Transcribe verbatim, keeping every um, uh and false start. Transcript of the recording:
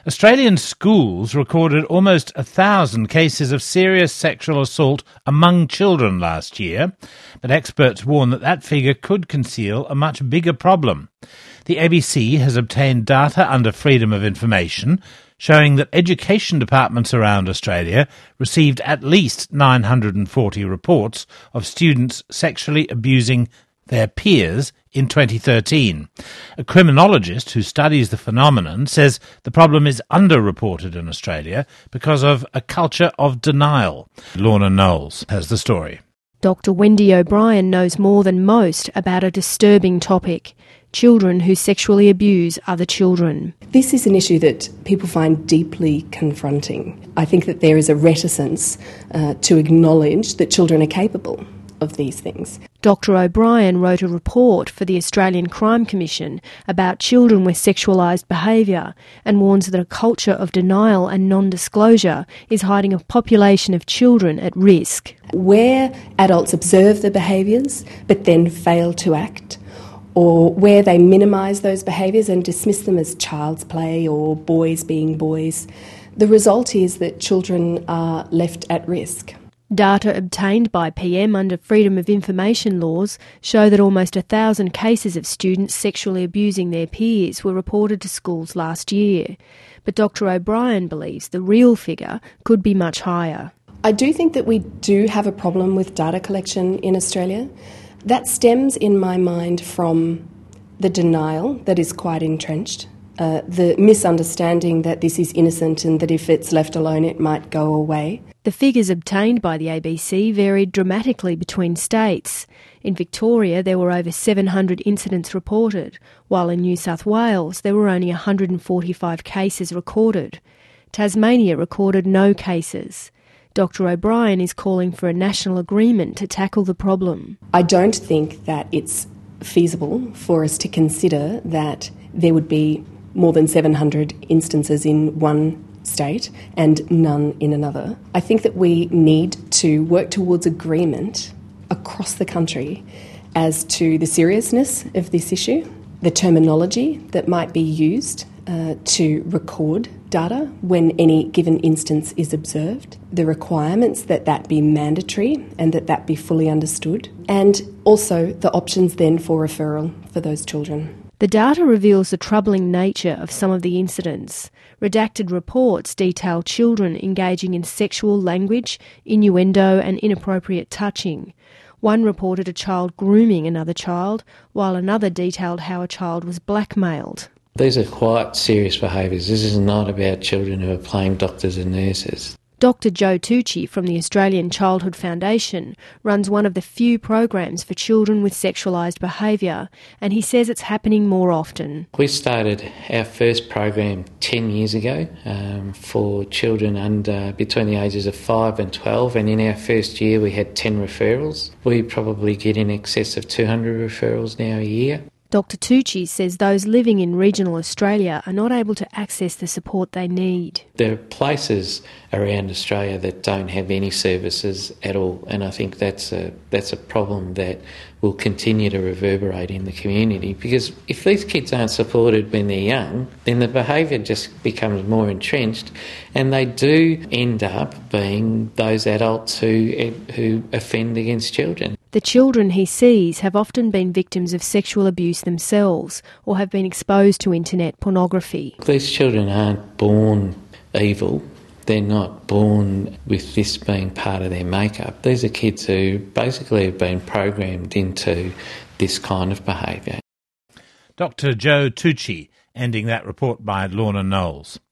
Australian schools recorded almost a thousand cases of serious sexual assault among children last year, but experts warn that that figure could conceal a much bigger problem. The A B C has obtained data under Freedom of Information showing that education departments around Australia received at least nine hundred forty reports of students sexually abusing their peers in twenty thirteen. A criminologist who studies the phenomenon says the problem is underreported in Australia because of a culture of denial. Lorna Knowles has the story. Doctor Wendy O'Brien knows more than most about a disturbing topic: children who sexually abuse other children. This is an issue that people find deeply confronting. I think that there is a reticence uh, to acknowledge that children are capable of these things. Doctor O'Brien wrote a report for the Australian Crime Commission about children with sexualised behaviour and warns that a culture of denial and non-disclosure is hiding a population of children at risk. Where adults observe the behaviours but then fail to act, or where they minimise those behaviours and dismiss them as child's play or boys being boys, the result is that children are left at risk. Data obtained by P M under Freedom of Information laws show that almost a thousand cases of students sexually abusing their peers were reported to schools last year. But Doctor O'Brien believes the real figure could be much higher. I do think that we do have a problem with data collection in Australia. That stems, in my mind, from the denial that is quite entrenched, uh, the misunderstanding that this is innocent and that if it's left alone it might go away. The figures obtained by the A B C varied dramatically between states. In Victoria, there were over seven hundred incidents reported, while in New South Wales there were only one hundred forty-five cases recorded. Tasmania recorded no cases. Doctor O'Brien is calling for a national agreement to tackle the problem. I don't think that it's feasible for us to consider that there would be more than seven hundred instances in one state and none in another. I think that we need to work towards agreement across the country as to the seriousness of this issue, the terminology that might be used uh, to record data when any given instance is observed, the requirements that that be mandatory and that that be fully understood, and also the options then for referral for those children. The data reveals the troubling nature of some of the incidents. Redacted reports detail children engaging in sexual language, innuendo and inappropriate touching. One reported a child grooming another child, while another detailed how a child was blackmailed. These are quite serious behaviours. This is not about children who are playing doctors and nurses. Doctor Joe Tucci from the Australian Childhood Foundation runs one of the few programs for children with sexualised behaviour, and he says it's happening more often. We started our first program ten years ago um, for children under between the ages of five and twelve, and in our first year we had ten referrals. We probably get in excess of two hundred referrals now a year. Doctor Tucci says those living in regional Australia are not able to access the support they need. There are places around Australia that don't have any services at all, and I think that's a that's a problem that will continue to reverberate in the community, because if these kids aren't supported when they're young, then the behaviour just becomes more entrenched, and they do end up being those adults who who offend against children. The children he sees have often been victims of sexual abuse themselves or have been exposed to internet pornography. These children aren't born evil. They're not born with this being part of their makeup. These are kids who basically have been programmed into this kind of behaviour. Doctor Joe Tucci ending that report by Lorna Knowles.